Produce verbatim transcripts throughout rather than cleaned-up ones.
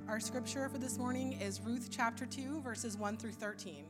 Our scripture for this morning is Ruth chapter two, verses one through thirteen.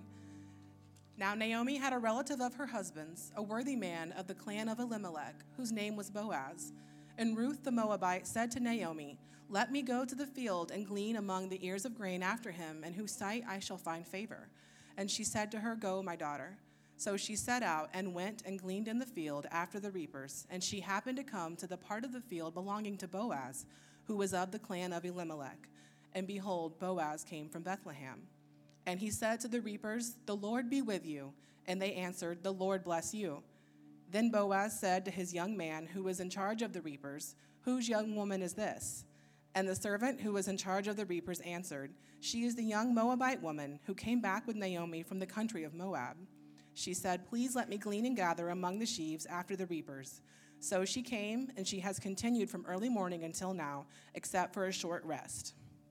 Now Naomi had a relative of her husband's, a worthy man of the clan of Elimelech, whose name was Boaz. And Ruth the Moabite said to Naomi, "Let me go to the field and glean among the ears of grain after him, in whose sight I shall find favor." And she said to her, "Go, my daughter." So she set out and went and gleaned in the field after the reapers. And she happened to come to the part of the field belonging to Boaz, who was of the clan of Elimelech. And behold, Boaz came from Bethlehem. And he said to the reapers, "The Lord be with you." And they answered, "The Lord bless you." Then Boaz said to his young man who was in charge of the reapers, "Whose young woman is this?" And the servant who was in charge of the reapers answered, "She is the young Moabite woman who came back with Naomi from the country of Moab." She said, "Please let me glean and gather among the sheaves after the reapers." So she came, and she has continued from early morning until now, except for a short rest.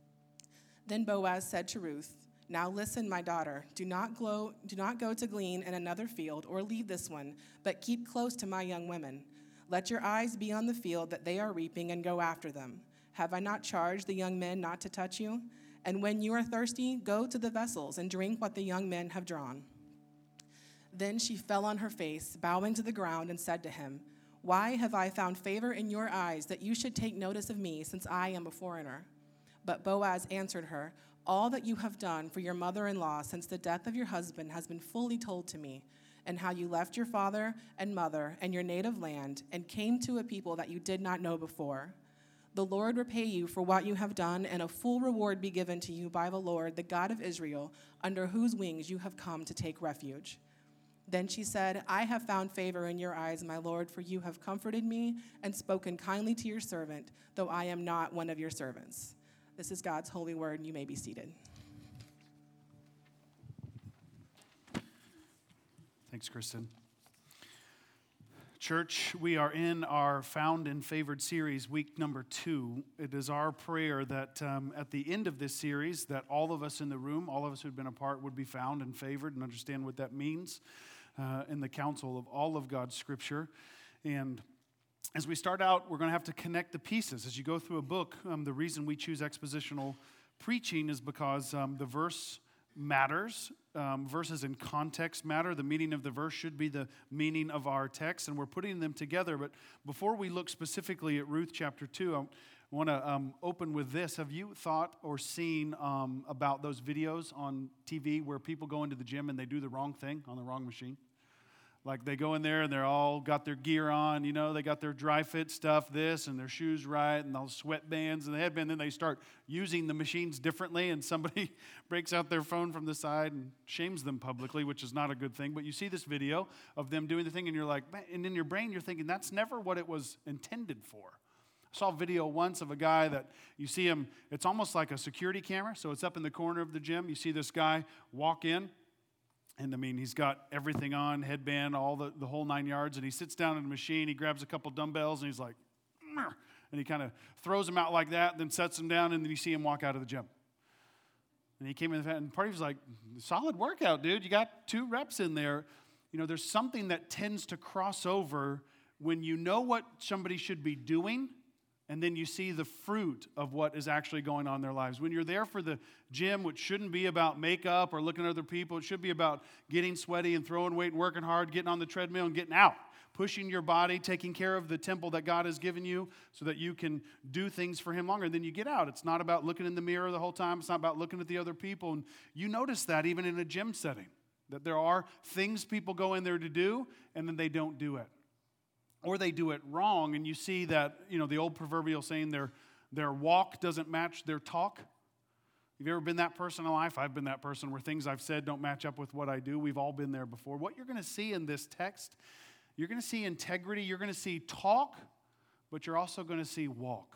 Then Boaz said to Ruth, "Now listen, my daughter, do not, glow, do not go to glean in another field or leave this one, but keep close to my young women. Let your eyes be on the field that they are reaping and go after them. Have I not charged the young men not to touch you? And when you are thirsty, go to the vessels and drink what the young men have drawn." Then she fell on her face, bowing to the ground, and said to him, "Why have I found favor in your eyes that you should take notice of me, since I am a foreigner?" But Boaz answered her, "All that you have done for your mother-in-law since the death of your husband has been fully told to me, and how you left your father and mother and your native land and came to a people that you did not know before. The Lord repay you for what you have done, and a full reward be given to you by the Lord, the God of Israel, under whose wings you have come to take refuge." Then she said, "I have found favor in your eyes, my Lord, for you have comforted me and spoken kindly to your servant, though I am not one of your servants." This is God's holy word, and you may be seated. Thanks, Kristen. Church, we are in our Found and Favored series, week number two. It is our prayer that um, at the end of this series, that all of us in the room, all of us who've been a part, would be found and favored and understand what that means uh, in the counsel of all of God's Scripture. And as we start out, we're going to have to connect the pieces. As you go through a book, um, the reason we choose expositional preaching is because um, the verse matters. Um, verses in context matter. The meaning of the verse should be the meaning of our text, and we're putting them together. But before we look specifically at Ruth chapter two, I want to um, open with this. Have you thought or seen um, about those videos on T V where people go into the gym and they do the wrong thing on the wrong machine? Like they go in there and they're all got their gear on, you know, they got their dry fit stuff, this, and their shoes right, and those sweatbands and the headband. Then they start using the machines differently, and somebody breaks out their phone from the side and shames them publicly, which is not a good thing. But you see this video of them doing the thing, and you're like, man, and in your brain you're thinking, that's never what it was intended for. I saw a video once of a guy that you see him, it's almost like a security camera, so it's up in the corner of the gym. You see this guy walk in. And I mean, he's got everything on, headband, all the, the whole nine yards, and he sits down in the machine, he grabs a couple dumbbells, and he's like, "Meh," and he kind of throws them out like that, then sets them down, and then you see him walk out of the gym. And he came in, and part of him was like, solid workout, dude. You got two reps in there. You know, there's something that tends to cross over when you know what somebody should be doing, and then you see the fruit of what is actually going on in their lives. When you're there for the gym, which shouldn't be about makeup or looking at other people, it should be about getting sweaty and throwing weight and working hard, getting on the treadmill and getting out, pushing your body, taking care of the temple that God has given you so that you can do things for Him longer. And then you get out. It's not about looking in the mirror the whole time. It's not about looking at the other people. And you notice that even in a gym setting, that there are things people go in there to do, and then they don't do it. Or they do it wrong, and you see that, you know, the old proverbial saying, their, their walk doesn't match their talk. Have you ever been that person in life? I've been that person where things I've said don't match up with what I do. We've all been there before. What you're going to see in this text, you're going to see integrity, you're going to see talk, but you're also going to see walk.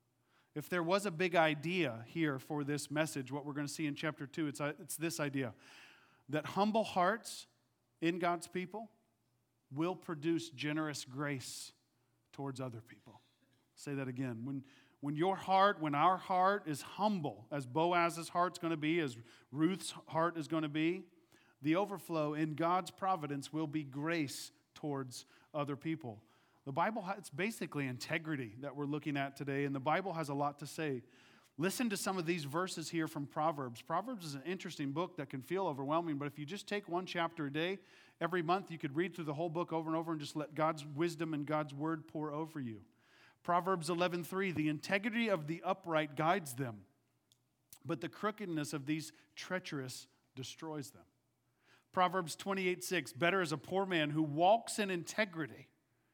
If there was a big idea here for this message, what we're going to see in chapter two, it's, it's this idea, that humble hearts in God's people will produce generous grace towards other people. Say that again. When, when your heart, when our heart is humble, as Boaz's heart's going to be, as Ruth's heart is going to be, the overflow in God's providence will be grace towards other people. The Bible, it's basically integrity that we're looking at today, and the Bible has a lot to say Listen to some of these verses here from Proverbs. Proverbs is an interesting book that can feel overwhelming, but if you just take one chapter a day, every month you could read through the whole book over and over and just let God's wisdom and God's word pour over you. Proverbs eleven three, the integrity of the upright guides them, but the crookedness of these treacherous destroys them. Proverbs twenty-eight six, better is a poor man who walks in integrity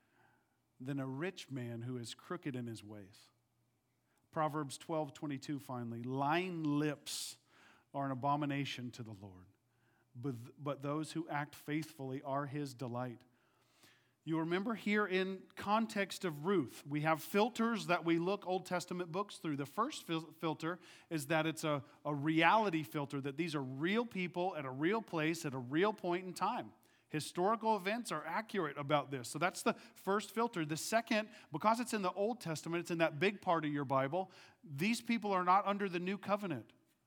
than a rich man who is crooked in his ways. Proverbs twelve twenty-two, finally, lying lips are an abomination to the Lord, but, but those who act faithfully are his delight. You remember here in context of Ruth, we have filters that we look Old Testament books through. The first fil- filter is that it's a, a reality filter, that these are real people at a real place at a real point in time. Historical events are accurate about this. So that's the first filter. The second, because it's in the Old Testament, it's in that big part of your Bible, these people are not under the new covenant.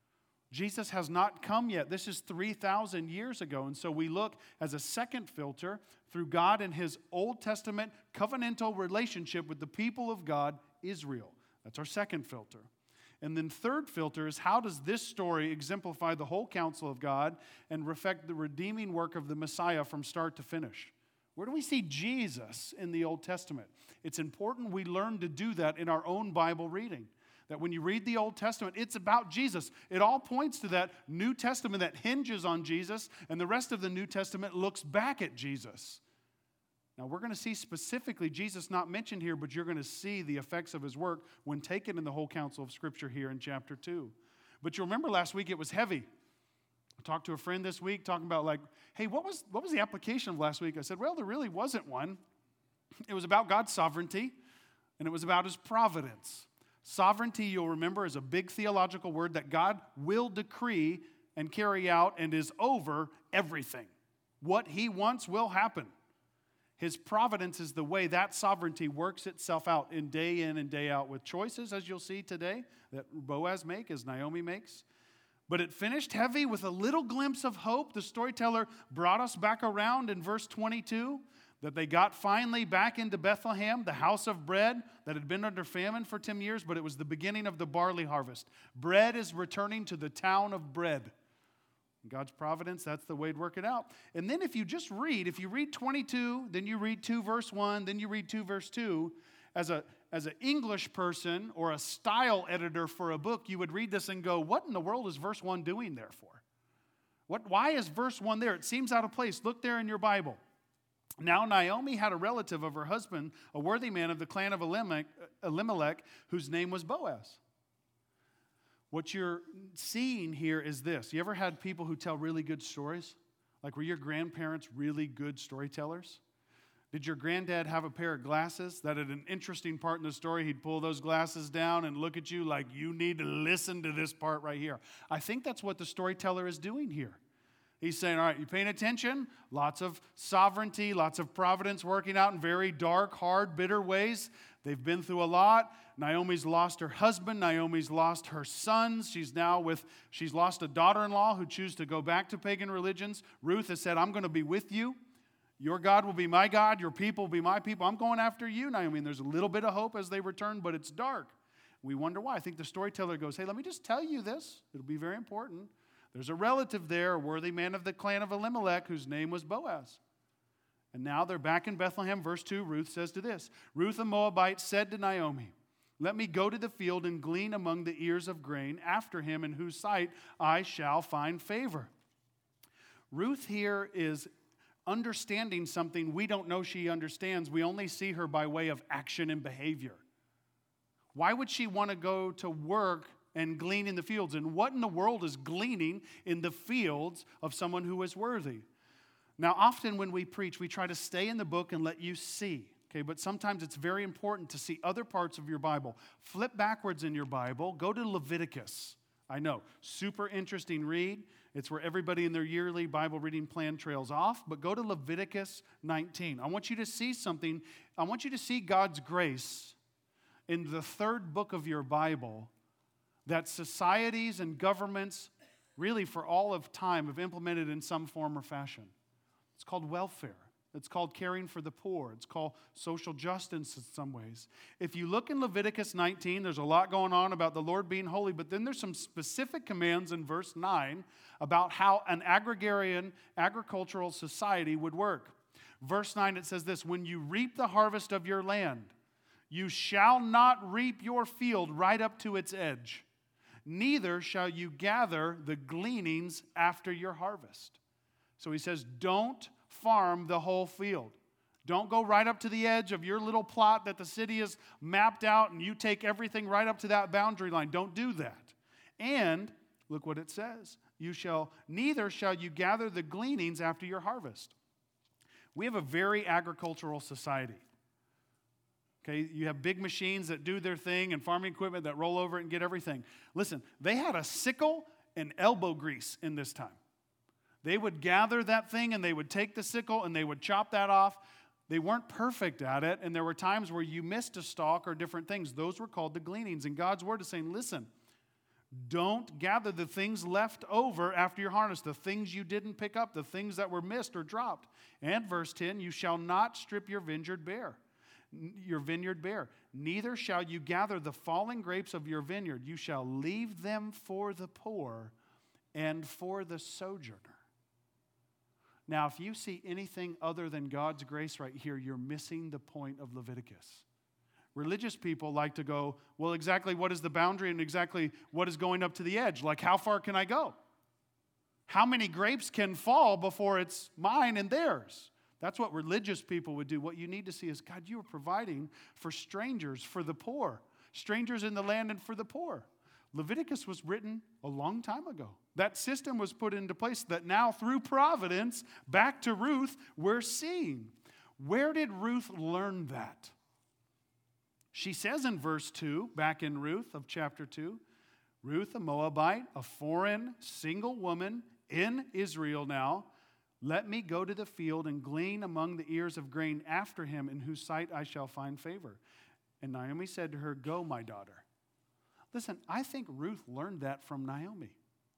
Jesus has not come yet. This is three thousand years ago. And so we look as a second filter through God and his Old Testament covenantal relationship with the people of God, Israel. That's our second filter. And then third filter is, how does this story exemplify the whole counsel of God and reflect the redeeming work of the Messiah from start to finish? Where do we see Jesus in the Old Testament? It's important we learn to do that in our own Bible reading. That when you read the Old Testament, it's about Jesus. It all points to that New Testament that hinges on Jesus, and the rest of the New Testament looks back at Jesus. Now, we're going to see specifically Jesus not mentioned here, but you're going to see the effects of his work when taken in the whole counsel of Scripture here in chapter two. But you remember last week it was heavy. I talked to a friend this week talking about like, hey, what was, what was the application of last week? I said, well, there really wasn't one. It was about God's sovereignty, and it was about his providence. Sovereignty, you'll remember, is a big theological word that God will decree and carry out and is over everything. What he wants will happen. His providence is the way that sovereignty works itself out in day in and day out with choices, as you'll see today, that Boaz makes, as Naomi makes. But it finished heavy with a little glimpse of hope. The storyteller brought us back around in verse twenty-two, that they got finally back into Bethlehem, the house of bread that had been under famine for ten years, but it was the beginning of the barley harvest. Bread is returning to the town of bread. God's providence, that's the way to work it out. And then if you just read, if you read twenty-two, then you read two verse one, then you read two verse two, as a as an English person or a style editor for a book, you would read this and go, what in the world is verse one doing there for? What? Why is verse one there? It seems out of place. Look there in your Bible. Now Naomi had a relative of her husband, a worthy man of the clan of Elimelech, Elimelech whose name was Boaz. What you're seeing here is this. You ever had people who tell really good stories? Like, were your grandparents really good storytellers? Did your granddad have a pair of glasses that at an interesting part in the story, he'd pull those glasses down and look at you like, you need to listen to this part right here? I think that's what the storyteller is doing here. He's saying, all right, you paying attention? Lots of sovereignty, lots of providence working out in very dark, hard, bitter ways. They've been through a lot. Naomi's lost her husband. Naomi's lost her sons. She's now with, she's lost a daughter-in-law who chooses to go back to pagan religions. Ruth has said, I'm going to be with you. Your God will be my God. Your people will be my people. I'm going after you, Naomi. And there's a little bit of hope as they return, but it's dark. We wonder why. I think the storyteller goes, hey, let me just tell you this. It'll be very important. There's a relative there, a worthy man of the clan of Elimelech, whose name was Boaz. And now they're back in Bethlehem. Verse two, Ruth says to this, Ruth the Moabite said to Naomi, let me go to the field and glean among the ears of grain after him in whose sight I shall find favor. Ruth here is understanding something we don't know she understands. We only see her by way of action and behavior. Why would she want to go to work and glean in the fields? And what in the world is gleaning in the fields of someone who is worthy? Now, often when we preach, we try to stay in the book and let you see. Okay, but sometimes it's very important to see other parts of your Bible. Flip backwards in your Bible. Go to Leviticus. I know, super interesting read. It's where everybody in their yearly Bible reading plan trails off. But go to Leviticus nineteen. I want you to see something. I want you to see God's grace in the third book of your Bible that societies and governments, really for all of time, have implemented in some form or fashion. It's called welfare. It's called caring for the poor. It's called social justice in some ways. If you look in Leviticus nineteen, there's a lot going on about the Lord being holy, but then there's some specific commands in verse nine about how an agrarian, agricultural society would work. Verse nine, it says this, when you reap the harvest of your land, you shall not reap your field right up to its edge, neither shall you gather the gleanings after your harvest. So he says, don't farm the whole field. Don't go right up to the edge of your little plot that the city has mapped out and you take everything right up to that boundary line. Don't do that. And look what it says. You shall, neither shall you gather the gleanings after your harvest. We have a very agricultural society. Okay, you have big machines that do their thing and farming equipment that roll over it and get everything. Listen, they had a sickle and elbow grease in this time. They would gather that thing and they would take the sickle and they would chop that off. They weren't perfect at it, and there were times where you missed a stalk or different things. Those were called the gleanings. And God's word is saying, listen, don't gather the things left over after your harvest, the things you didn't pick up, the things that were missed or dropped. And verse ten, you shall not strip your vineyard bare, your vineyard bare. Neither shall you gather the fallen grapes of your vineyard. You shall leave them for the poor and for the sojourner. Now, if you see anything other than God's grace right here, you're missing the point of Leviticus. Religious people like to go, well, exactly what is the boundary and exactly what is going up to the edge? Like, how far can I go? How many grapes can fall before it's mine and theirs? That's what religious people would do. What you need to see is, God, you are providing for strangers, for the poor, strangers in the land and for the poor. Leviticus was written a long time ago. That system was put into place that now, through providence, back to Ruth, we're seeing. Where did Ruth learn that? She says in verse two, back in Ruth of chapter two, Ruth, a Moabite, a foreign, single woman in Israel now, let me go to the field and glean among the ears of grain after him, in whose sight I shall find favor. And Naomi said to her, go, my daughter. Listen, I think Ruth learned that from Naomi.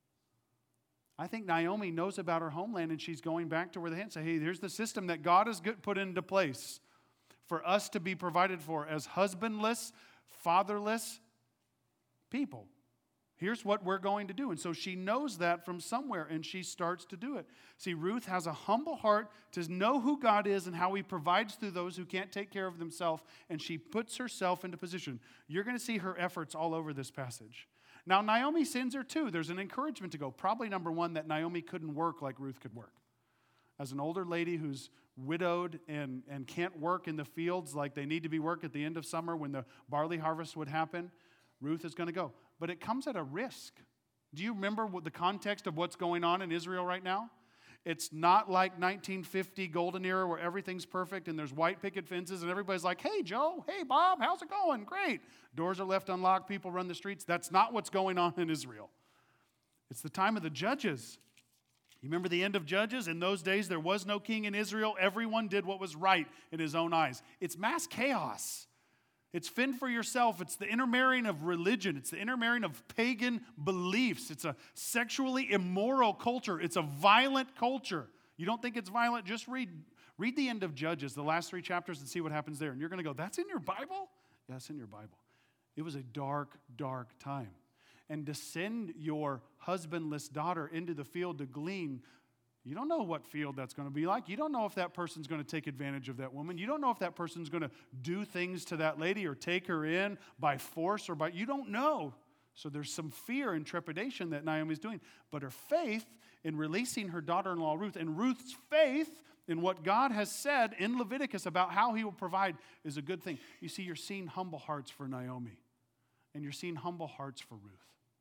I think Naomi knows about her homeland, and she's going back to where they had say, hey, here's the system that God has put into place for us to be provided for as husbandless, fatherless people. Here's what we're going to do. And so she knows that from somewhere, and she starts to do it. See, Ruth has a humble heart to know who God is and how he provides through those who can't take care of themselves, and she puts herself into position. You're going to see her efforts all over this passage. Now, Naomi sends her too. There's an encouragement to go. Probably number one, that Naomi couldn't work like Ruth could work. As an older lady who's widowed and, and can't work in the fields like they need to be worked at the end of summer when the barley harvest would happen, Ruth is going to go. But it comes at a risk. Do you remember what the context of what's going on in Israel right now? It's not like nineteen fifty golden era where everything's perfect and there's white picket fences and everybody's like, hey, Joe, hey, Bob, how's it going? Great. Doors are left unlocked, people run the streets. That's not what's going on in Israel. It's the time of the judges. You remember the end of Judges? In those days, there was no king in Israel. Everyone did what was right in his own eyes. It's mass chaos. It's fend for yourself. It's the intermarrying of religion. It's the intermarrying of pagan beliefs. It's a sexually immoral culture. It's a violent culture. You don't think it's violent? Just read, read the end of Judges, the last three chapters, and see what happens there. And you're going to go, that's in your Bible? Yeah, it's in your Bible. It was a dark, dark time. And to send your husbandless daughter into the field to glean, you don't know what field that's going to be like. You don't know if that person's going to take advantage of that woman. You don't know if that person's going to do things to that lady or take her in by force or by, you don't know. So there's some fear and trepidation that Naomi's doing. But her faith in releasing her daughter-in-law Ruth, and Ruth's faith in what God has said in Leviticus about how he will provide is a good thing. You see, you're seeing humble hearts for Naomi, and you're seeing humble hearts for Ruth.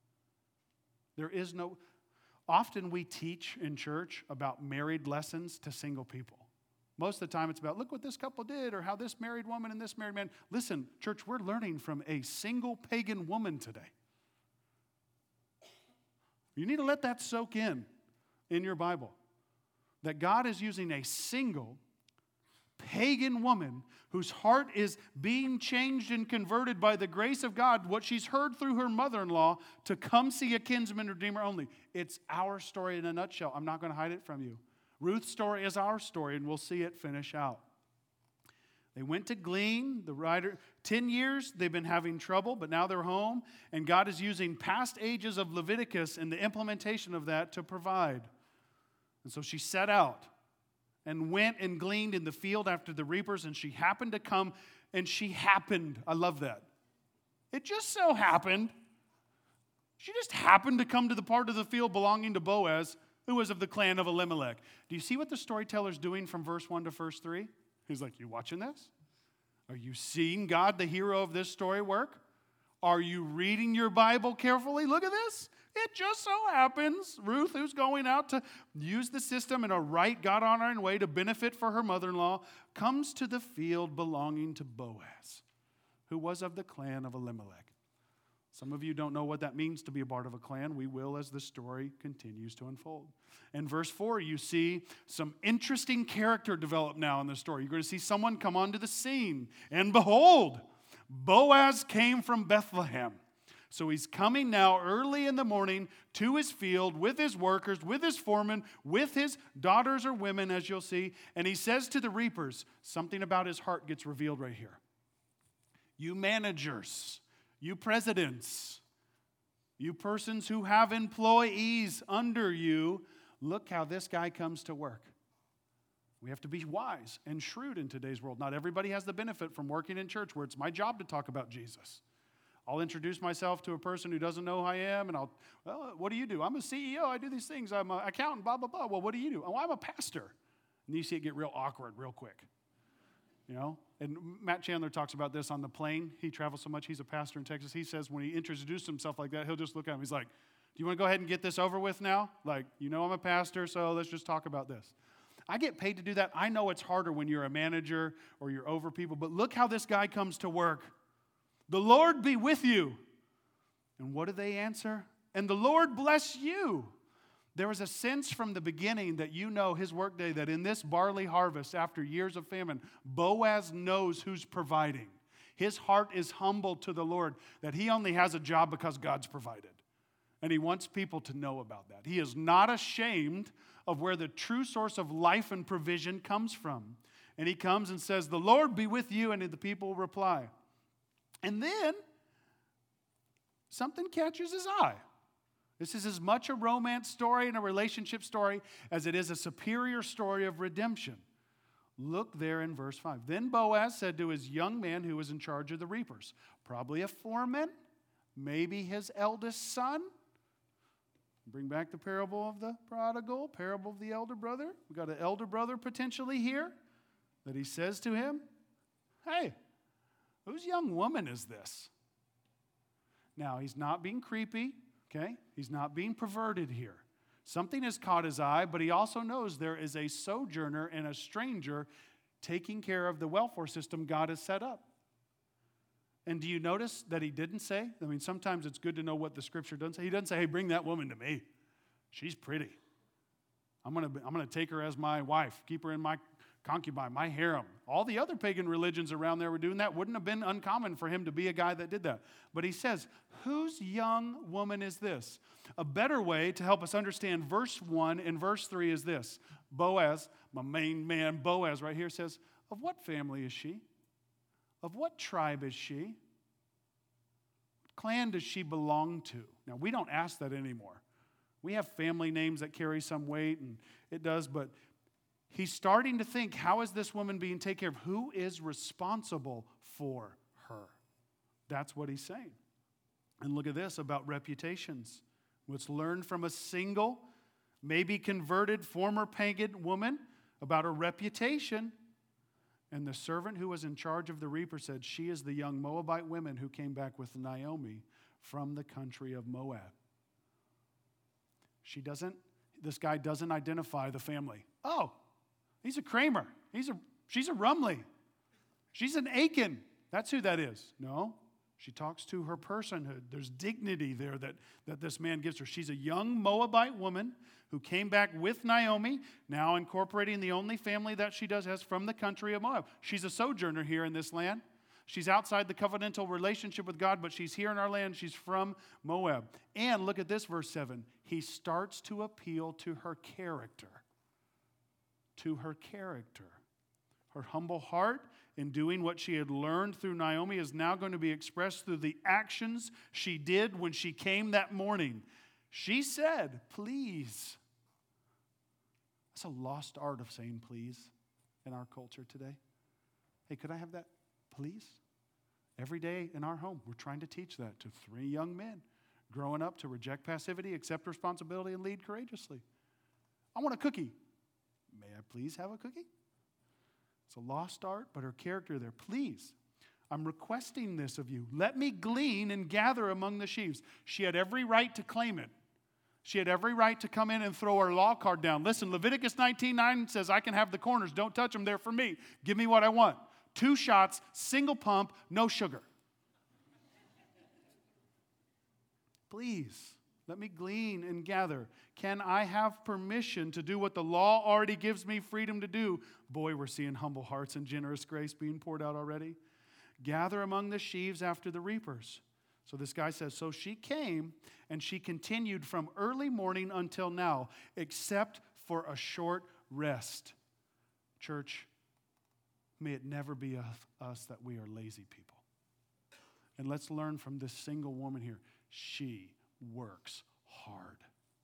There is no... Often we teach in church about married lessons to single people. Most of the time it's about, look what this couple did, or how this married woman and this married man. Listen, church, we're learning from a single pagan woman today. You need to let that soak in, in your Bible. That God is using a single pagan woman whose heart is being changed and converted by the grace of God, what she's heard through her mother-in-law, to come see a kinsman redeemer only. It's our story in a nutshell. I'm not going to hide it from you. Ruth's story is our story, and we'll see it finish out. They went to glean, the writer, ten years they've been having trouble, but now they're home, and God is using past ages of Leviticus and the implementation of that to provide. And so she set out and went and gleaned in the field after the reapers, and she happened to come, and she happened, I love that. It just so happened, she just happened to come to the part of the field belonging to Boaz, who was of the clan of Elimelech. Do you see what the storyteller's doing from verse one to verse three? He's like, you watching this? Are you seeing God, the hero of this story, work? Are you reading your Bible carefully? Look at this. It just so happens Ruth, who's going out to use the system in a right, God-honoring way to benefit for her mother-in-law, comes to the field belonging to Boaz, who was of the clan of Elimelech. Some of you don't know what that means to be a part of a clan. We will as the story continues to unfold. In verse four, you see some interesting character develop now in the story. You're going to see someone come onto the scene. And behold, Boaz came from Bethlehem. So he's coming now early in the morning to his field with his workers, with his foreman, with his daughters or women, as you'll see. And he says to the reapers, something about his heart gets revealed right here. You managers, you presidents, you persons who have employees under you, look how this guy comes to work. We have to be wise and shrewd in today's world. Not everybody has the benefit from working in church where it's my job to talk about Jesus. I'll introduce myself to a person who doesn't know who I am, and I'll, well, what do you do? I'm a C E O. I do these things. I'm an accountant, blah, blah, blah. Well, what do you do? Oh, I'm a pastor. And you see it get real awkward real quick. You know? And Matt Chandler talks about this on the plane. He travels so much. He's a pastor in Texas. He says when he introduces himself like that, he'll just look at him. He's like, do you want to go ahead and get this over with now? Like, you know I'm a pastor, so let's just talk about this. I get paid to do that. I know it's harder when you're a manager or you're over people, but look how this guy comes to work. The Lord be with you. And what do they answer? And the Lord bless you. There was a sense from the beginning that you know his workday that in this barley harvest after years of famine, Boaz knows who's providing. His heart is humble to the Lord that he only has a job because God's provided. And he wants people to know about that. He is not ashamed of where the true source of life and provision comes from. And he comes and says, the Lord be with you, and the people reply. And then something catches his eye. This is as much a romance story and a relationship story as it is a superior story of redemption. Look there in verse five. Then Boaz said to his young man who was in charge of the reapers, probably a foreman, maybe his eldest son. Bring back the parable of the prodigal, parable of the elder brother. We've got an elder brother potentially here that he says to him, hey, whose young woman is this? Now, he's not being creepy, okay? He's not being perverted here. Something has caught his eye, but he also knows there is a sojourner and a stranger taking care of the welfare system God has set up. And do you notice that he didn't say? I mean, sometimes it's good to know what the Scripture doesn't say. He doesn't say, hey, bring that woman to me. She's pretty. I'm going to I'm going to take her as my wife, keep her in my concubine, my harem. All the other pagan religions around there were doing that. Wouldn't have been uncommon for him to be a guy that did that. But he says, whose young woman is this? A better way to help us understand verse one and verse three is this. Boaz, my main man Boaz right here says, of what family is she? Of what tribe is she? What clan does she belong to? Now, we don't ask that anymore. We have family names that carry some weight, and it does, but he's starting to think, how is this woman being taken care of? Who is responsible for her? That's what he's saying. And look at this about reputations. Let's learn from a single, maybe converted former pagan woman about her reputation. And the servant who was in charge of the reaper said, she is the young Moabite woman who came back with Naomi from the country of Moab. She doesn't, this guy doesn't identify the family. Oh, he's a Kramer. He's a, she's a Rumley. She's an Achan. That's who that is. No, she talks to her personhood. There's dignity there that, that this man gives her. She's a young Moabite woman who came back with Naomi, now incorporating the only family that she does has from the country of Moab. She's a sojourner here in this land. She's outside the covenantal relationship with God, but she's here in our land. She's from Moab. And look at this, verse seven. He starts to appeal to her character. to her character. Her humble heart in doing what she had learned through Naomi is now going to be expressed through the actions she did when she came that morning. She said, please. That's a lost art of saying please in our culture today. Hey, could I have that, please? Every day in our home, we're trying to teach that to three young men growing up to reject passivity, accept responsibility, and lead courageously. I want a cookie. May I please have a cookie? It's a lost art, but her character there. Please, I'm requesting this of you. Let me glean and gather among the sheaves. She had every right to claim it. She had every right to come in and throw her law card down. Listen, Leviticus nineteen nine says, I can have the corners. Don't touch them. They're for me. Give me what I want. Two shots, single pump, no sugar. Please, let me glean and gather. Can I have permission to do what the law already gives me freedom to do? Boy, we're seeing humble hearts and generous grace being poured out already. Gather among the sheaves after the reapers. So this guy says, so she came and she continued from early morning until now, except for a short rest. Church, may it never be us that we are lazy people. And let's learn from this single woman here. She works hard.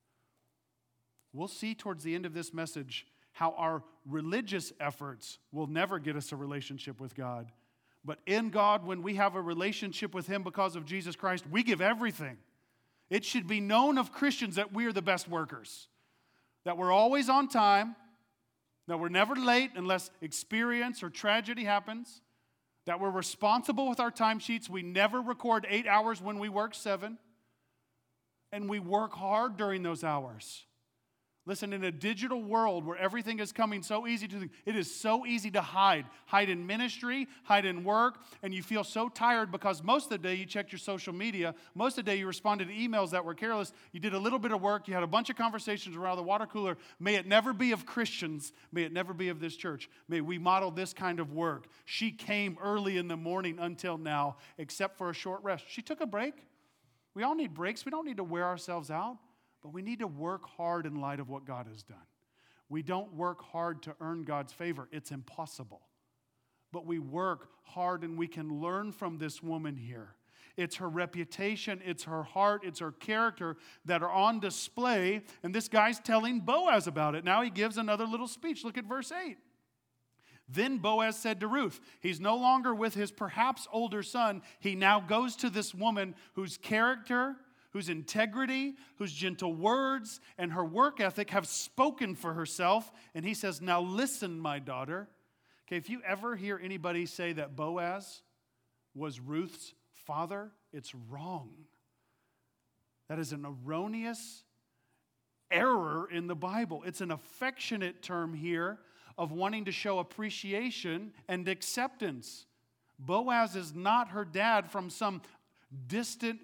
We'll see towards the end of this message how our religious efforts will never get us a relationship with God. But in God, when we have a relationship with Him because of Jesus Christ, we give everything. It should be known of Christians that we are the best workers, that we're always on time, that we're never late unless experience or tragedy happens, that we're responsible with our timesheets. We never record eight hours when we work seven, and we work hard during those hours. Listen, in a digital world where everything is coming so easy to, it is so easy to hide. Hide in ministry, hide in work, and you feel so tired because most of the day you checked your social media, most of the day you responded to emails that were careless, you did a little bit of work, you had a bunch of conversations around the water cooler. May it never be of Christians, may it never be of this church. May we model this kind of work. She came early in the morning until now, except for a short rest. She took a break. We all need breaks. We don't need to wear ourselves out. But we need to work hard in light of what God has done. We don't work hard to earn God's favor. It's impossible. But we work hard and we can learn from this woman here. It's her reputation, it's her heart, it's her character that are on display. And this guy's telling Boaz about it. Now he gives another little speech. Look at verse eight. Then Boaz said to Ruth, he's no longer with his perhaps older son. He now goes to this woman whose character, whose integrity, whose gentle words, and her work ethic have spoken for herself. And he says, now listen, my daughter. Okay, if you ever hear anybody say that Boaz was Ruth's father, it's wrong. That is an erroneous error in the Bible. It's an affectionate term here of wanting to show appreciation and acceptance. Boaz is not her dad from some distant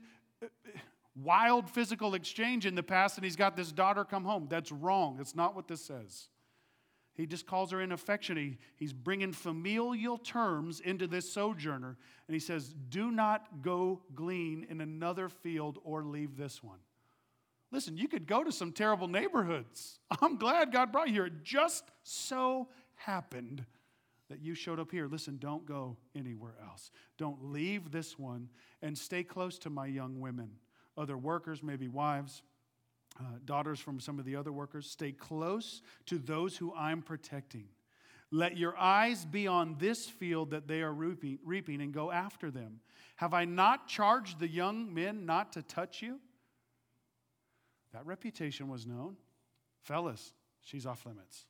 wild physical exchange in the past, and he's got this daughter come home. That's wrong. That's not what this says. He just calls her in affection. He, he's bringing familial terms into this sojourner, and he says, do not go glean in another field or leave this one. Listen, you could go to some terrible neighborhoods. I'm glad God brought you here. It just so happened that you showed up here. Listen, don't go anywhere else. Don't leave this one, and stay close to my young women. Other workers, maybe wives, uh, daughters from some of the other workers. Stay close to those who I'm protecting. Let your eyes be on this field that they are reaping, reaping and go after them. Have I not charged the young men not to touch you? That reputation was known. Fellas, she's off limits.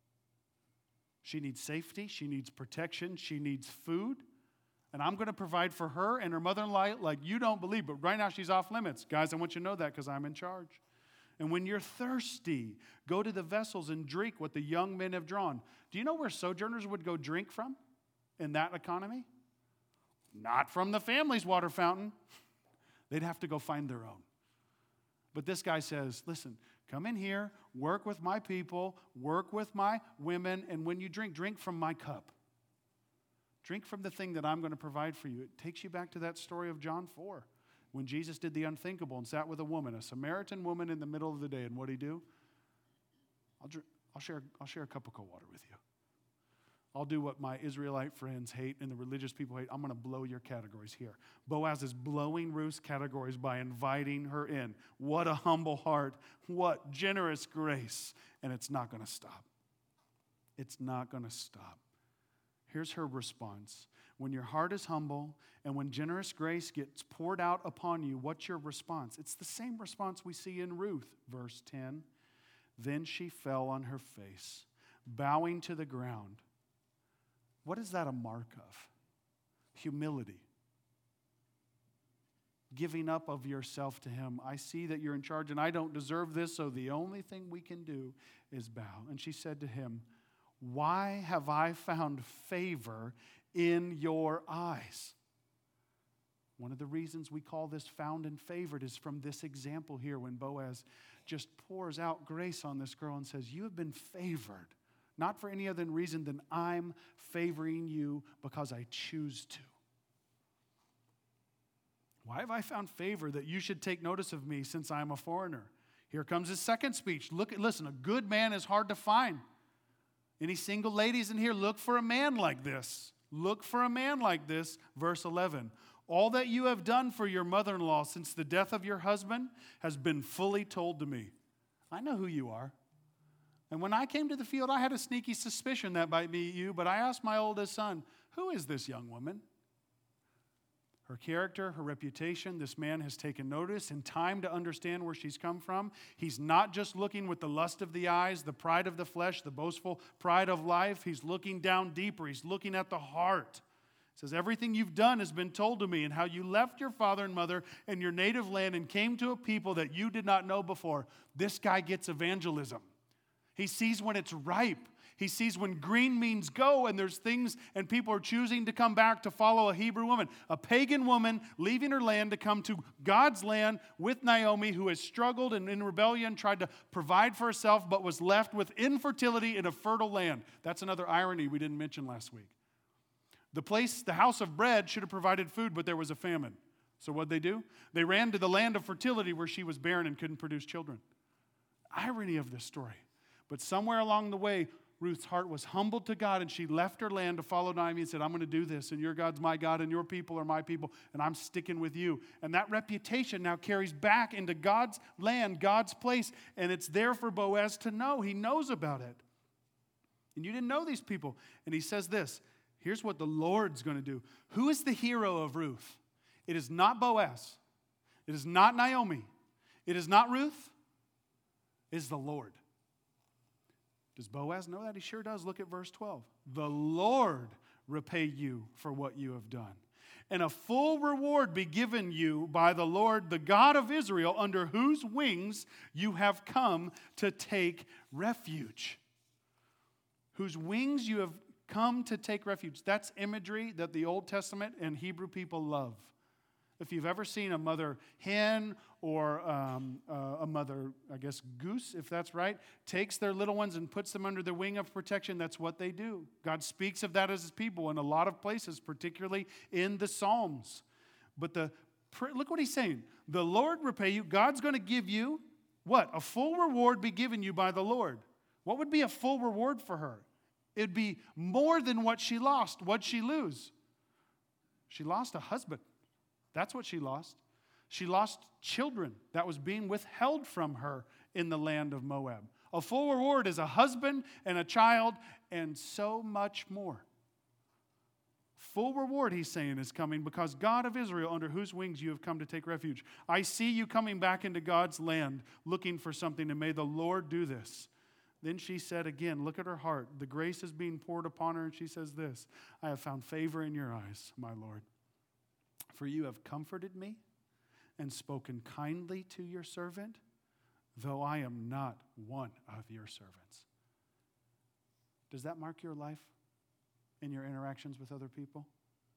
She needs safety. She needs protection. She needs food. And I'm going to provide for her and her mother-in-law like you don't believe. But right now she's off limits. Guys, I want you to know that because I'm in charge. And when you're thirsty, go to the vessels and drink what the young men have drawn. Do you know where sojourners would go drink from in that economy? Not from the family's water fountain. They'd have to go find their own. But this guy says, listen, come in here, work with my people, work with my women, and when you drink, drink from my cup. Drink from the thing that I'm going to provide for you. It takes you back to that story of John four, when Jesus did the unthinkable and sat with a woman, a Samaritan woman in the middle of the day. And what did he do? I'll, dr- I'll share, I'll share a cup of cold water with you. I'll do what my Israelite friends hate and the religious people hate. I'm going to blow your categories here. Boaz is blowing Ruth's categories by inviting her in. What a humble heart. What generous grace. And it's not going to stop. It's not going to stop. Here's her response. When your heart is humble and when generous grace gets poured out upon you, what's your response? It's the same response we see in Ruth, verse ten. Then she fell on her face, bowing to the ground. What is that a mark of? Humility. Giving up of yourself to him. I see that you're in charge and I don't deserve this, so the only thing we can do is bow. And she said to him, why have I found favor in your eyes? One of the reasons we call this found and favored is from this example here when Boaz just pours out grace on this girl and says, you have been favored. Not for any other reason than I'm favoring you because I choose to. Why have I found favor that you should take notice of me since I'm a foreigner? Here comes his second speech. Look, listen, a good man is hard to find. Any single ladies in here, look for a man like this. Look for a man like this. Verse eleven. All that you have done for your mother-in-law since the death of your husband has been fully told to me. I know who you are. And when I came to the field, I had a sneaky suspicion that might be you, but I asked my oldest son, who is this young woman? Her character, her reputation, this man has taken notice and time to understand where she's come from. He's not just looking with the lust of the eyes, the pride of the flesh, the boastful pride of life. He's looking down deeper. He's looking at the heart. It says, everything you've done has been told to me, and how you left your father and mother and your native land and came to a people that you did not know before. This guy gets evangelism. He sees when it's ripe. He sees when green means go and there's things and people are choosing to come back to follow a Hebrew woman. A pagan woman leaving her land to come to God's land with Naomi, who has struggled and in rebellion tried to provide for herself but was left with infertility in a fertile land. That's another irony we didn't mention last week. The place, the house of bread, should have provided food, but there was a famine. So what'd they do? They ran to the land of fertility where she was barren and couldn't produce children. Irony of this story. But somewhere along the way, Ruth's heart was humbled to God, and she left her land to follow Naomi and said, I'm going to do this, and your God's my God, and your people are my people, and I'm sticking with you. And that reputation now carries back into God's land, God's place, and it's there for Boaz to know. He knows about it. And you didn't know these people. And he says this, here's what the Lord's going to do. Who is the hero of Ruth? It is not Boaz. It is not Naomi. It is not Ruth. It is the Lord. Does Boaz know that? He sure does. Look at verse twelve. The Lord repay you for what you have done, and a full reward be given you by the Lord, the God of Israel, under whose wings you have come to take refuge. Whose wings you have come to take refuge. That's imagery that the Old Testament and Hebrew people love. If you've ever seen a mother hen or um, uh, a mother, I guess, goose, if that's right, takes their little ones and puts them under the wing of protection, that's what they do. God speaks of that as his people in a lot of places, particularly in the Psalms. But the look what he's saying. The Lord repay you. God's going to give you, what? A full reward be given you by the Lord. What would be a full reward for her? It'd be more than what she lost. What'd she lose? She lost a husband. That's what she lost. She lost children that was being withheld from her in the land of Moab. A full reward is a husband and a child and so much more. Full reward, he's saying, is coming because God of Israel, under whose wings you have come to take refuge. I see you coming back into God's land looking for something, and may the Lord do this. Then she said again, look at her heart. The grace is being poured upon her, and she says this, I have found favor in your eyes, my Lord. For you have comforted me and spoken kindly to your servant, though I am not one of your servants. Does that mark your life in your interactions with other people?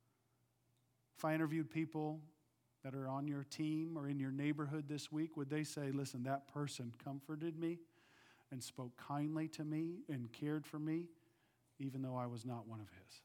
If I interviewed people that are on your team or in your neighborhood this week, would they say, listen, that person comforted me and spoke kindly to me and cared for me, even though I was not one of his?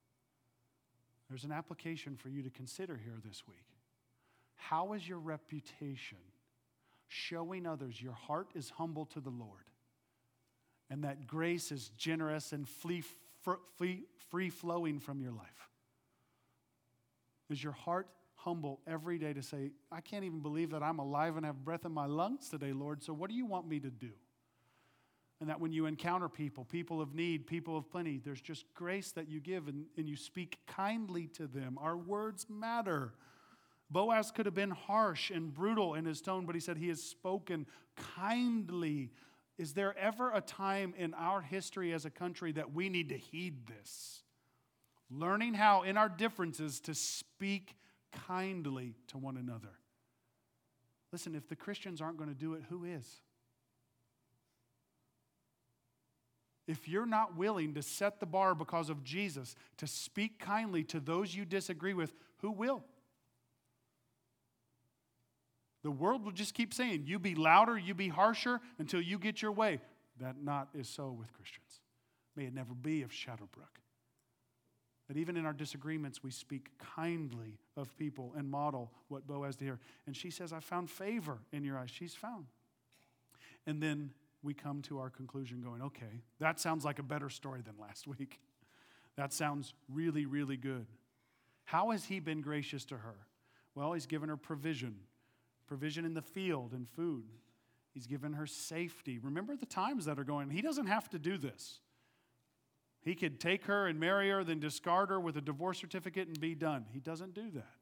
There's an application for you to consider here this week. How is your reputation showing others your heart is humble to the Lord and that grace is generous and free, free, free flowing from your life? Is your heart humble every day to say, I can't even believe that I'm alive and have breath in my lungs today, Lord, so what do you want me to do? And that when you encounter people, people of need, people of plenty, there's just grace that you give and, and you speak kindly to them. Our words matter. Boaz could have been harsh and brutal in his tone, but he said he has spoken kindly. Is there ever a time in our history as a country that we need to heed this? Learning how in our differences to speak kindly to one another. Listen, if the Christians aren't going to do it, who is? If you're not willing to set the bar because of Jesus, to speak kindly to those you disagree with, who will? The world will just keep saying, you be louder, you be harsher until you get your way. That not is so with Christians. May it never be of Shadowbrook. That even in our disagreements, we speak kindly of people and model what Boaz did here. And she says, I found favor in your eyes. She's found. And then we come to our conclusion going, okay, that sounds like a better story than last week. That sounds really, really good. How has he been gracious to her? Well, he's given her provision. Provision in the field and food. He's given her safety. Remember the times that are going. He doesn't have to do this. He could take her and marry her, then discard her with a divorce certificate and be done. He doesn't do that.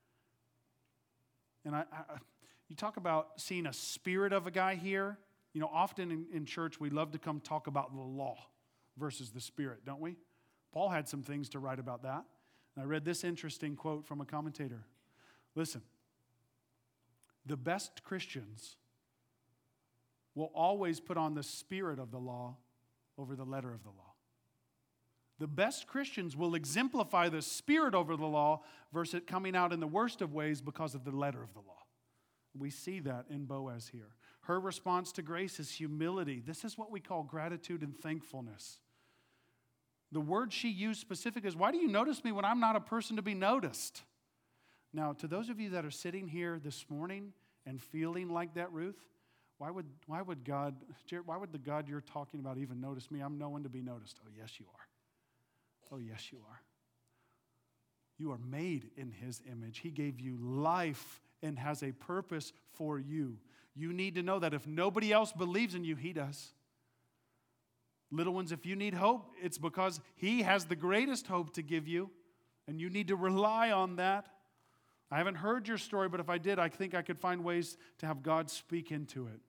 And I, I you talk about seeing a spirit of a guy here. You know, often in, in church, we love to come talk about the law versus the spirit, don't we? Paul had some things to write about that. And I read this interesting quote from a commentator. Listen, the best Christians will always put on the spirit of the law over the letter of the law. The best Christians will exemplify the spirit over the law versus it coming out in the worst of ways because of the letter of the law. We see that in Boaz here. Her response to grace is humility. This is what we call gratitude and thankfulness. The word she used specific is, why do you notice me when I'm not a person to be noticed? Now, to those of you that are sitting here this morning and feeling like that, Ruth, why would, why would God, Jared, why would the God you're talking about even notice me? I'm no one to be noticed. Oh, yes, you are. Oh, yes, you are. You are made in His image. He gave you life and has a purpose for you. You need to know that if nobody else believes in you, He does. Little ones, if you need hope, it's because He has the greatest hope to give you, and you need to rely on that. I haven't heard your story, but if I did, I think I could find ways to have God speak into it.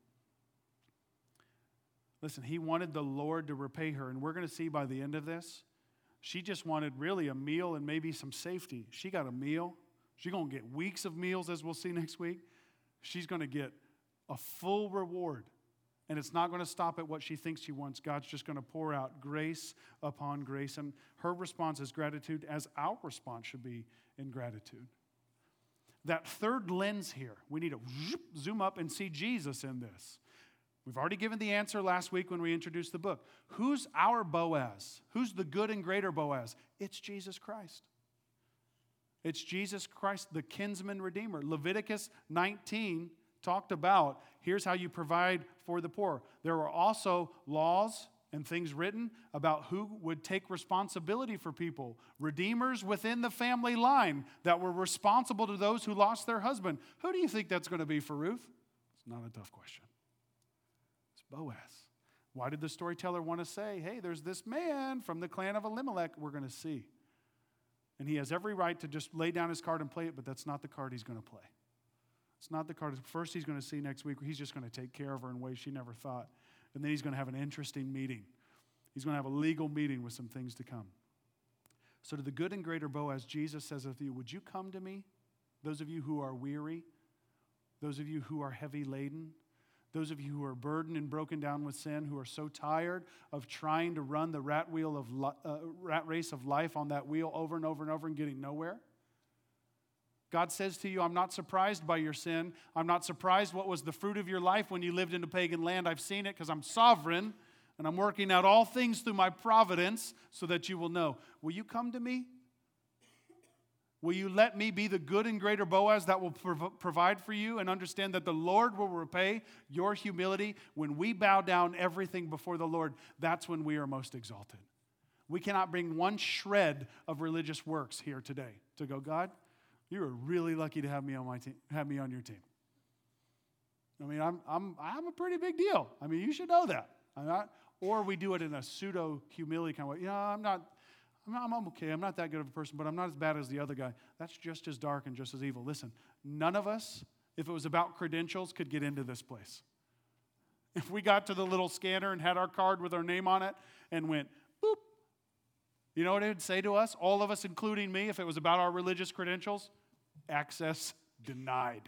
Listen, He wanted the Lord to repay her, and we're going to see by the end of this, she just wanted really a meal and maybe some safety. She got a meal. She's going to get weeks of meals, as we'll see next week. She's going to get a full reward. And it's not going to stop at what she thinks she wants. God's just going to pour out grace upon grace. And her response is gratitude, as our response should be in gratitude. That third lens here, we need to zoom up and see Jesus in this. We've already given the answer last week when we introduced the book. Who's our Boaz? Who's the good and greater Boaz? It's Jesus Christ. It's Jesus Christ, the kinsman redeemer. Leviticus nineteen talked about, here's how you provide for the poor. There were also laws and things written about who would take responsibility for people. Redeemers within the family line that were responsible to those who lost their husband. Who do you think that's going to be for Ruth? It's not a tough question. It's Boaz. Why did the storyteller want to say, hey, there's this man from the clan of Elimelech we're going to see. And he has every right to just lay down his card and play it, but that's not the card he's going to play. It's not the card. First, he's going to see next week, he's just going to take care of her in ways she never thought. And then he's going to have an interesting meeting. He's going to have a legal meeting with some things to come. So to the good and greater Boaz, Jesus says to you, would you come to me? Those of you who are weary, those of you who are heavy laden, those of you who are burdened and broken down with sin, who are so tired of trying to run the rat wheel of uh, rat race of life on that wheel over and over and over and getting nowhere. God says to you, I'm not surprised by your sin. I'm not surprised what was the fruit of your life when you lived in a pagan land. I've seen it because I'm sovereign, and I'm working out all things through my providence so that you will know. Will you come to me? Will you let me be the good and greater Boaz that will prov- provide for you and understand that the Lord will repay your humility? When we bow down everything before the Lord, that's when we are most exalted. We cannot bring one shred of religious works here today to go, God, you are really lucky to have me on my team, have me on your team. I mean, I'm I'm I'm a pretty big deal. I mean, you should know that. I'm not, or we do it in a pseudo humility kind of way. You know, I'm not. I'm, not, I'm okay. I'm not that good of a person, but I'm not as bad as the other guy. That's just as dark and just as evil. Listen, none of us, if it was about credentials, could get into this place. If we got to the little scanner and had our card with our name on it and went, boop, you know what it would say to us? All of us, including me, if it was about our religious credentials? Access denied.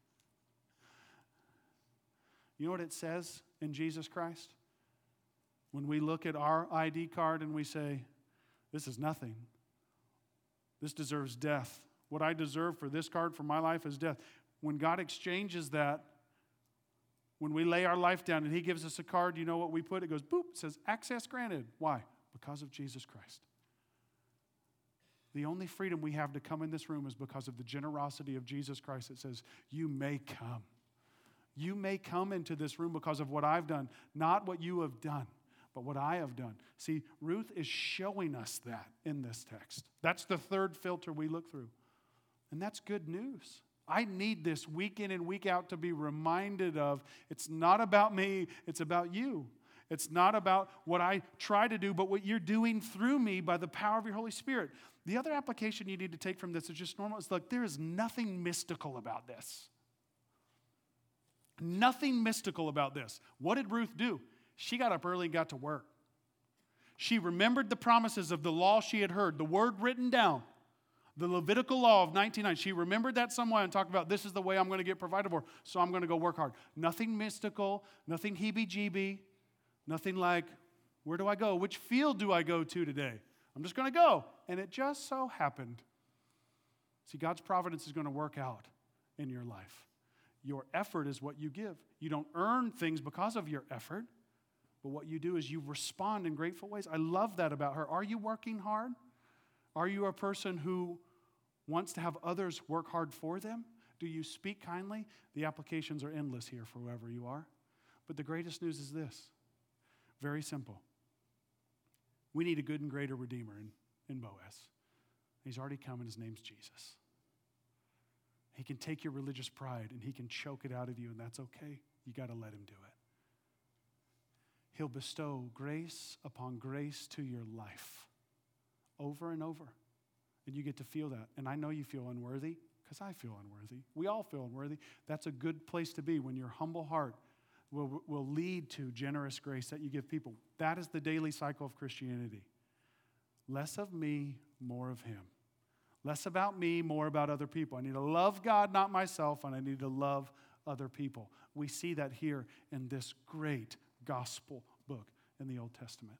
You know what it says in Jesus Christ? When we look at our I D card and we say, this is nothing. This deserves death. What I deserve for this card for my life is death. When God exchanges that, when we lay our life down and He gives us a card, you know what we put? It goes, boop, it says, access granted. Why? Because of Jesus Christ. The only freedom we have to come in this room is because of the generosity of Jesus Christ. It says, you may come. You may come into this room because of what I've done, not what you have done, but what I have done. See, Ruth is showing us that in this text. That's the third filter we look through. And that's good news. I need this week in and week out to be reminded of, it's not about me, it's about you. It's not about what I try to do, but what you're doing through me by the power of your Holy Spirit. The other application you need to take from this is just normal. It's like, there is nothing mystical about this. Nothing mystical about this. What did Ruth do? She got up early and got to work. She remembered the promises of the law she had heard, the word written down, the Levitical law of nineteen ninety. She remembered that somewhere and talked about, this is the way I'm going to get provided for, so I'm going to go work hard. Nothing mystical, nothing heebie-jeebie, nothing like, where do I go? Which field do I go to today? I'm just going to go. And it just so happened. See, God's providence is going to work out in your life. Your effort is what you give. You don't earn things because of your effort. But what you do is you respond in grateful ways. I love that about her. Are you working hard? Are you a person who wants to have others work hard for them? Do you speak kindly? The applications are endless here for whoever you are. But the greatest news is this. Very simple. We need a good and greater Redeemer in, in Boaz. He's already come and his name's Jesus. He can take your religious pride and he can choke it out of you, and that's okay. You got to let him do it. He'll bestow grace upon grace to your life over and over. And you get to feel that. And I know you feel unworthy because I feel unworthy. We all feel unworthy. That's a good place to be when your humble heart will, will lead to generous grace that you give people. That is the daily cycle of Christianity. Less of me, more of him. Less about me, more about other people. I need to love God, not myself, and I need to love other people. We see that here in this great gospel book in the Old Testament.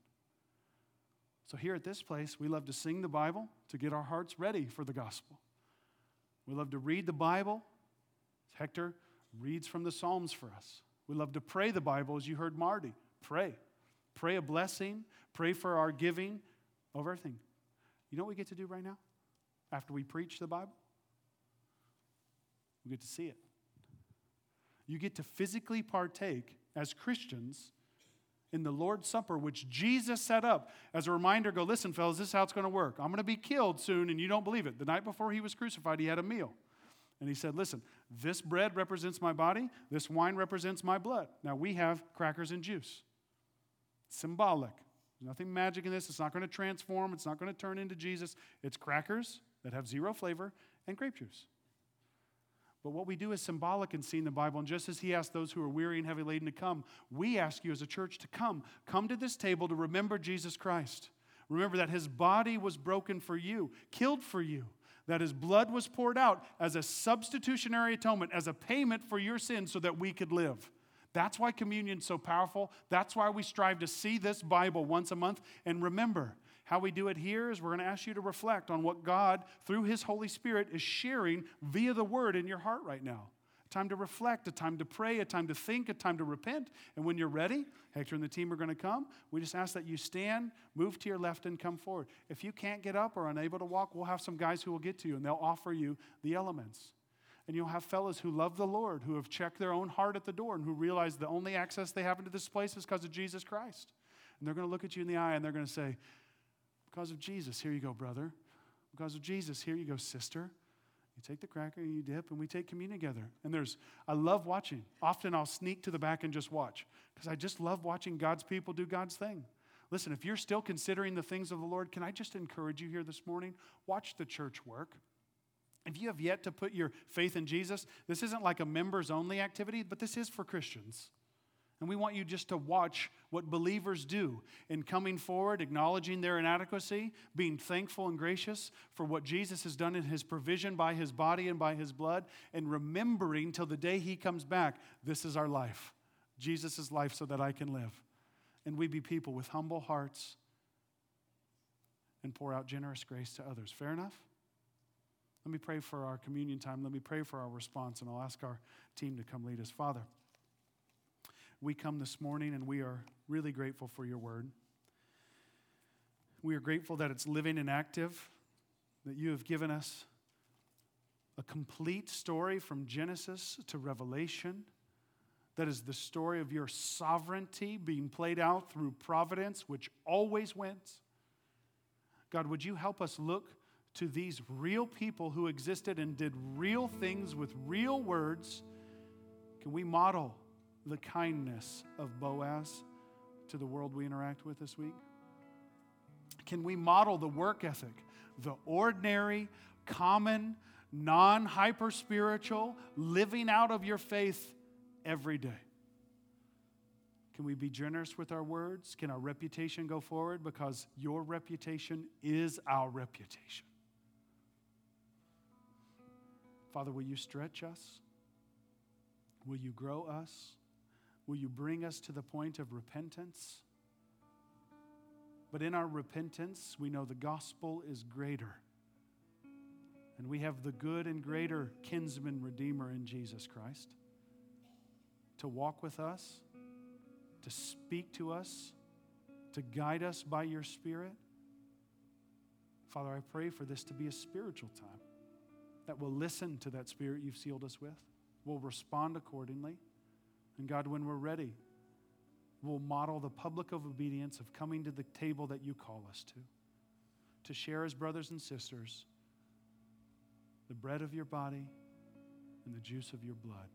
So here at this place, we love to sing the Bible to get our hearts ready for the gospel. We love to read the Bible. Hector reads from the Psalms for us. We love to pray the Bible, as you heard Marty. Pray. Pray a blessing. Pray for our giving of everything. You know what we get to do right now? After we preach the Bible? We get to see it. You get to physically partake as Christians in the Lord's Supper, which Jesus set up as a reminder. Go, listen, fellas, this is how it's going to work. I'm going to be killed soon, and you don't believe it. The night before he was crucified, he had a meal. And he said, listen, this bread represents my body. This wine represents my blood. Now, we have crackers and juice. Symbolic. There's nothing magic in this. It's not going to transform. It's not going to turn into Jesus. It's crackers that have zero flavor and grape juice. But what we do is symbolic in seeing the Bible. And just as he asked those who are weary and heavy laden to come, we ask you as a church to come. Come to this table to remember Jesus Christ. Remember that his body was broken for you, killed for you, that his blood was poured out as a substitutionary atonement, as a payment for your sins so that we could live. That's why communion's so powerful. That's why we strive to see this Bible once a month. And remember, how we do it here is we're going to ask you to reflect on what God, through his Holy Spirit, is sharing via the Word in your heart right now. a time to reflect, a time to pray, a time to think, a time to repent. And when you're ready, Hector and the team are going to come. We just ask that you stand, move to your left, and come forward. If you can't get up or unable to walk, we'll have some guys who will get to you, and they'll offer you the elements. And you'll have fellas who love the Lord, who have checked their own heart at the door, and who realize the only access they have into this place is because of Jesus Christ. And they're going to look at you in the eye, and they're going to say, because of Jesus, here you go, brother. Because of Jesus, here you go, sister. You take the cracker, and you dip, and we take communion together. And there's, I love watching. Often I'll sneak to the back and just watch, because I just love watching God's people do God's thing. Listen, if you're still considering the things of the Lord, can I just encourage you here this morning? Watch the church work. If you have yet to put your faith in Jesus, this isn't like a members-only activity, but this is for Christians. And we want you just to watch what believers do in coming forward, acknowledging their inadequacy, being thankful and gracious for what Jesus has done in his provision by his body and by his blood, and remembering till the day he comes back, this is our life, Jesus' life so that I can live. And we be people with humble hearts and pour out generous grace to others. Fair enough? Let me pray for our communion time. Let me pray for our response, and I'll ask our team to come lead us. Father, we come this morning, and we are really grateful for your word. We are grateful that it's living and active, that you have given us a complete story from Genesis to Revelation. That is the story of your sovereignty being played out through providence, which always wins. God, would you help us look to these real people who existed and did real things with real words? Can we model the kindness of Boaz to the world we interact with this week? Can we model the work ethic, the ordinary, common, non-hyper-spiritual, living out of your faith every day? Can we be generous with our words? Can our reputation go forward? Because your reputation is our reputation. Father, will you stretch us? Will you grow us? Will you bring us to the point of repentance? But in our repentance, we know the gospel is greater. And we have the good and greater kinsman redeemer in Jesus Christ to walk with us, to speak to us, to guide us by your Spirit. Father, I pray for this to be a spiritual time, that we'll listen to that Spirit you've sealed us with. We'll respond accordingly. And God, when we're ready, we'll model the public of obedience of coming to the table that you call us to, to share as brothers and sisters the bread of your body and the juice of your blood.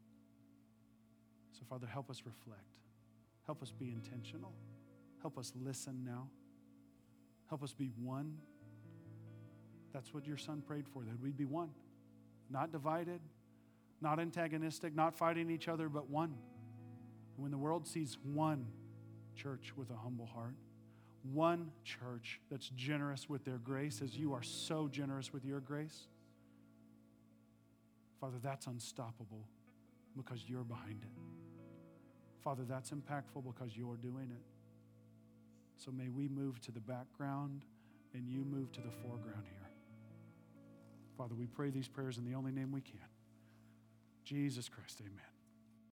So, Father, help us reflect. Help us be intentional. Help us listen now. Help us be one. That's what your Son prayed for, that we'd be one, not divided, not antagonistic, not fighting each other, but one. And when the world sees one church with a humble heart, one church that's generous with their grace, as you are so generous with your grace, Father, that's unstoppable because you're behind it. Father, that's impactful because you're doing it. So may we move to the background and you move to the foreground here. Father, we pray these prayers in the only name we can. Jesus Christ, amen.